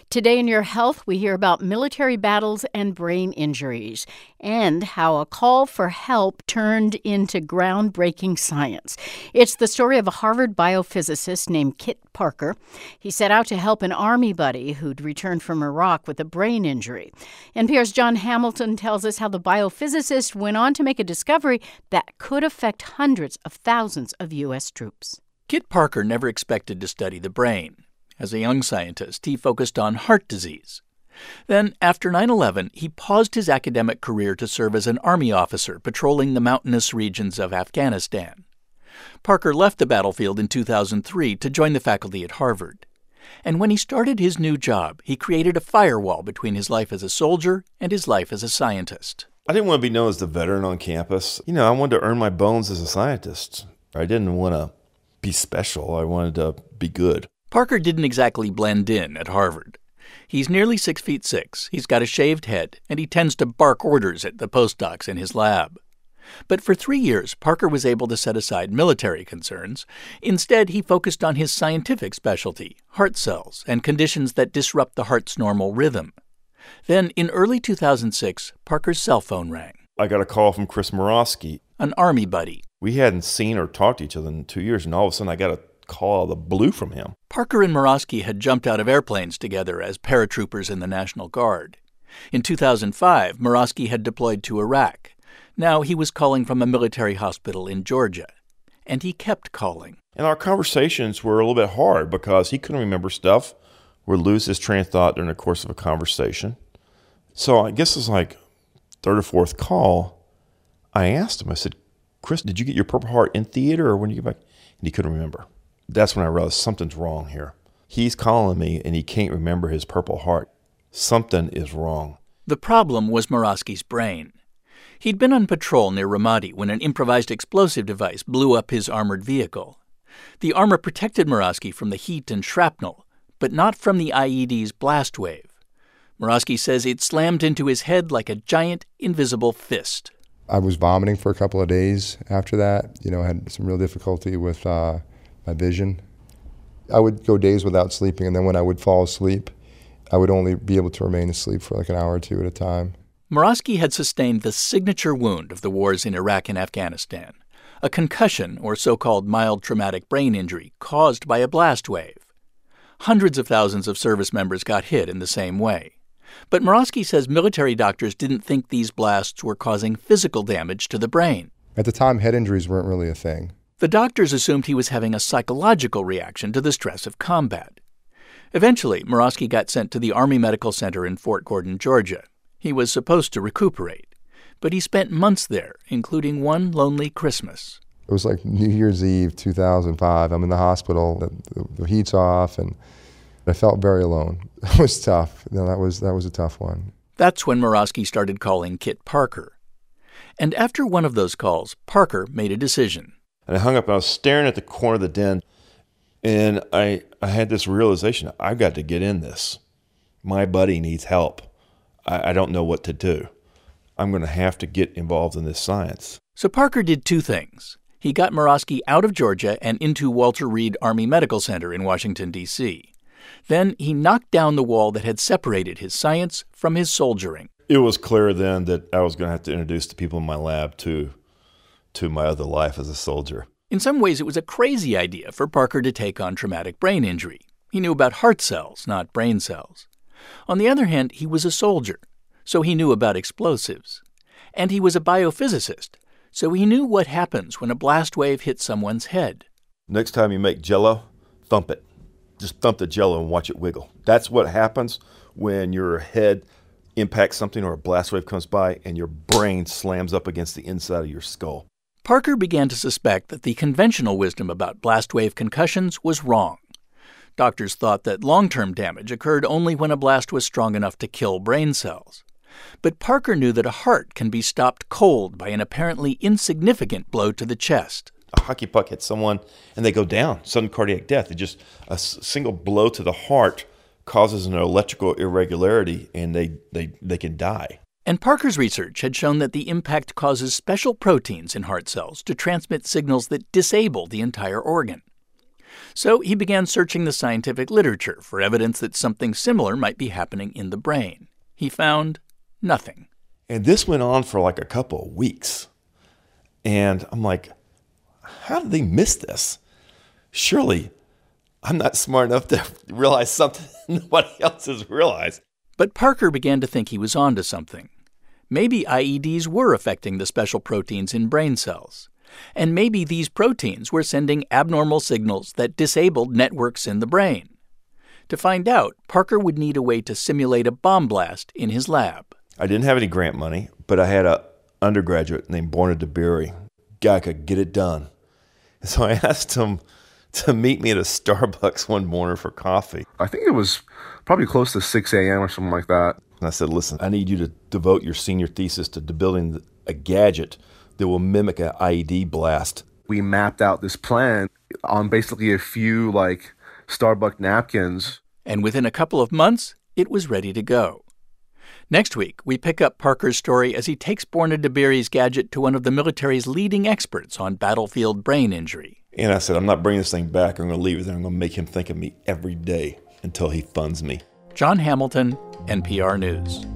Today in Your Health, we hear about military battles and brain injuries and how a call for help turned into groundbreaking science. It's the story of a Harvard biophysicist named Kit Parker. He set out to help an Army buddy who'd returned from Iraq with a brain injury. NPR's John Hamilton tells us how the biophysicist went on to make a discovery that could affect hundreds of thousands of U.S. troops. Kit Parker never expected to study the brain. As a young scientist, he focused on heart disease. Then, after 9/11, he paused his academic career to serve as an Army officer patrolling the mountainous regions of Afghanistan. Parker left the battlefield in 2003 to join the faculty at Harvard. And when he started his new job, he created a firewall between his life as a soldier and his life as a scientist. I didn't want to be known as the veteran on campus. I wanted to earn my bones as a scientist. I didn't want to be special. I wanted to be good. Parker didn't exactly blend in at Harvard. He's nearly 6'6", he's got a shaved head, and he tends to bark orders at the postdocs in his lab. But for 3 years, Parker was able to set aside military concerns. Instead, he focused on his scientific specialty, heart cells, and conditions that disrupt the heart's normal rhythm. Then, in early 2006, Parker's cell phone rang. I got a call from Chris Morosky, an Army buddy. We hadn't seen or talked to each other in 2 years, and all of a sudden I got a call out of the blue from him. Parker and Morosky had jumped out of airplanes together as paratroopers in the National Guard. In 2005, Morosky had deployed to Iraq. Now he was calling from a military hospital in Georgia. And he kept calling. And our conversations were a little bit hard because he couldn't remember stuff or lose his train of thought during the course of a conversation. So I guess it was like third or fourth call, I asked him, I said, Chris, did you get your Purple Heart in theater or when did you get back? And he couldn't remember. That's when I realized something's wrong here. He's calling me and he can't remember his Purple Heart. Something is wrong. The problem was Morosky's brain. He'd been on patrol near Ramadi when an improvised explosive device blew up his armored vehicle. The armor protected Morosky from the heat and shrapnel, but not from the IED's blast wave. Morosky says it slammed into his head like a giant, invisible fist. I was vomiting for a couple of days after that. I had some real difficulty with my vision. I would go days without sleeping, and then when I would fall asleep, I would only be able to remain asleep for like an hour or two at a time. Morosky had sustained the signature wound of the wars in Iraq and Afghanistan, a concussion or so-called mild traumatic brain injury caused by a blast wave. Hundreds of thousands of service members got hit in the same way. But Morosky says military doctors didn't think these blasts were causing physical damage to the brain. At the time, head injuries weren't really a thing. The doctors assumed he was having a psychological reaction to the stress of combat. Eventually, Morosky got sent to the Army Medical Center in Fort Gordon, Georgia. He was supposed to recuperate, but he spent months there, including one lonely Christmas. It was like New Year's Eve, 2005. I'm in the hospital, the heat's off, and I felt very alone. It was tough. That was a tough one. That's when Morosky started calling Kit Parker. And after one of those calls, Parker made a decision. And I hung up and I was staring at the corner of the den, and I had this realization, I've got to get in this. My buddy needs help. I don't know what to do. I'm going to have to get involved in this science. So Parker did two things. He got Morosky out of Georgia and into Walter Reed Army Medical Center in Washington, D.C. Then he knocked down the wall that had separated his science from his soldiering. It was clear then that I was going to have to introduce the people in my lab to my other life as a soldier. In some ways, it was a crazy idea for Parker to take on traumatic brain injury. He knew about heart cells, not brain cells. On the other hand, he was a soldier, so he knew about explosives. And he was a biophysicist, so he knew what happens when a blast wave hits someone's head. Next time you make Jell-O, thump it. Just thump the Jell-O and watch it wiggle. That's what happens when your head impacts something or a blast wave comes by and your brain slams up against the inside of your skull. Parker began to suspect that the conventional wisdom about blast wave concussions was wrong. Doctors thought that long-term damage occurred only when a blast was strong enough to kill brain cells. But Parker knew that a heart can be stopped cold by an apparently insignificant blow to the chest. A hockey puck hits someone and they go down, sudden cardiac death. A single blow to the heart causes an electrical irregularity and they can die. And Parker's research had shown that the impact causes special proteins in heart cells to transmit signals that disable the entire organ. So he began searching the scientific literature for evidence that something similar might be happening in the brain. He found nothing. And this went on for like a couple of weeks. And I'm like, how did they miss this? Surely I'm not smart enough to realize something nobody else has realized. But Parker began to think he was onto something. Maybe IEDs were affecting the special proteins in brain cells. And maybe these proteins were sending abnormal signals that disabled networks in the brain. To find out, Parker would need a way to simulate a bomb blast in his lab. I didn't have any grant money, but I had an undergraduate named Borna DeBerry. Guy could get it done. So I asked him to meet me at a Starbucks one morning for coffee. I think it was probably close to 6 a.m. or something like that. And I said, listen, I need you to devote your senior thesis to building a gadget that will mimic an IED blast. We mapped out this plan on basically a few Starbucks napkins. And within a couple of months, it was ready to go. Next week, we pick up Parker's story as he takes Borna DeBerry's gadget to one of the military's leading experts on battlefield brain injury. And I said, I'm not bringing this thing back. I'm going to leave it there. I'm going to make him think of me every day until he funds me. John Hamilton, NPR News.